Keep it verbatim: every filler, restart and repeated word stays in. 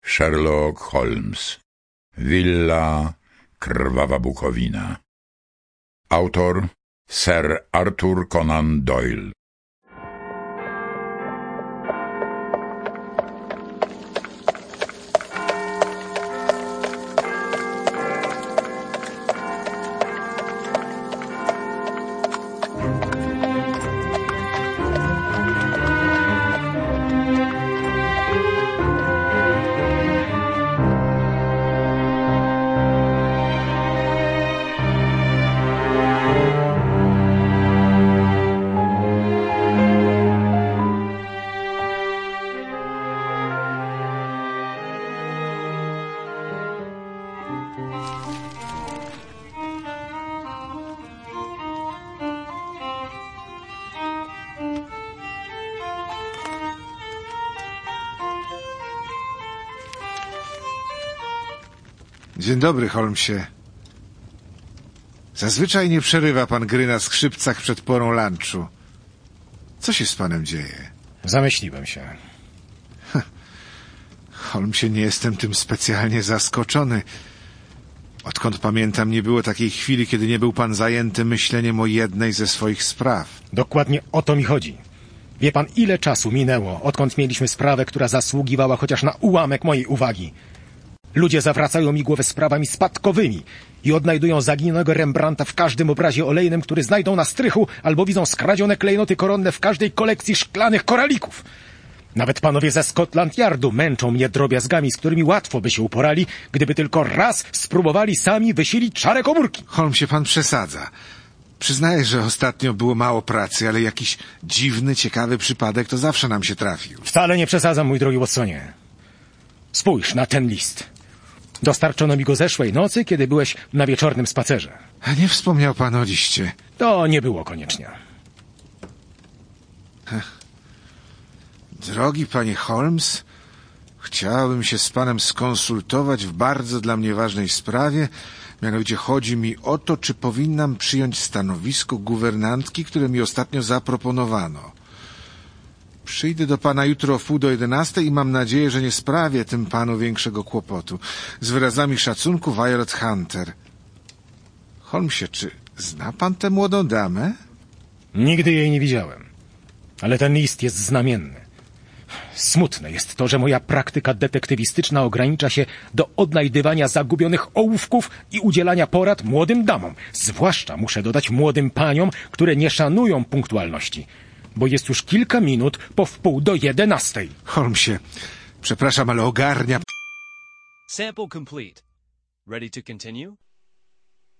Sherlock Holmes. Willa Krwawa Bukowina. Autor Sir Arthur Conan Doyle. Dzień dobry, Holmesie. Zazwyczaj nie przerywa pan gry na skrzypcach przed porą lunchu. Co się z panem dzieje? Zamyśliłem się. Holmesie, nie jestem tym specjalnie zaskoczony. Odkąd pamiętam, nie było takiej chwili, kiedy nie był pan zajęty myśleniem o jednej ze swoich spraw. Dokładnie o to mi chodzi. Wie pan, ile czasu minęło, odkąd mieliśmy sprawę, która zasługiwała chociaż na ułamek mojej uwagi. Ludzie zawracają mi głowę sprawami spadkowymi i odnajdują zaginionego Rembrandta w każdym obrazie olejnym, który znajdą na strychu, albo widzą skradzione klejnoty koronne w każdej kolekcji szklanych koralików. Nawet panowie ze Scotland Yardu męczą mnie drobiazgami, z którymi łatwo by się uporali, gdyby tylko raz spróbowali sami wysilić szare komórki. Holmesie, pan przesadza. Przyznaję, że ostatnio było mało pracy, ale jakiś dziwny, ciekawy przypadek to zawsze nam się trafił. Wcale nie przesadzam, mój drogi Watsonie. Spójrz na ten list. Dostarczono mi go zeszłej nocy, kiedy byłeś na wieczornym spacerze. A nie wspomniał pan o liście. To nie było koniecznie. Drogi panie Holmes, chciałbym się z panem skonsultować w bardzo dla mnie ważnej sprawie. Mianowicie chodzi mi o to, czy powinnam przyjąć stanowisko guwernantki, które mi ostatnio zaproponowano. Przyjdę do pana jutro o wpół do jedenastej i mam nadzieję, że nie sprawię tym panu większego kłopotu. Z wyrazami szacunku, Violet Hunter. Holmesie, czy zna pan tę młodą damę? Nigdy jej nie widziałem. Ale ten list jest znamienny. Smutne jest to, że moja praktyka detektywistyczna ogranicza się do odnajdywania zagubionych ołówków i udzielania porad młodym damom. Zwłaszcza, muszę dodać, młodym paniom, które nie szanują punktualności. Bo jest już kilka minut po wpół do jedenastej. Holmesie, przepraszam, ale ogarnia... Sample complete. Ready to continue?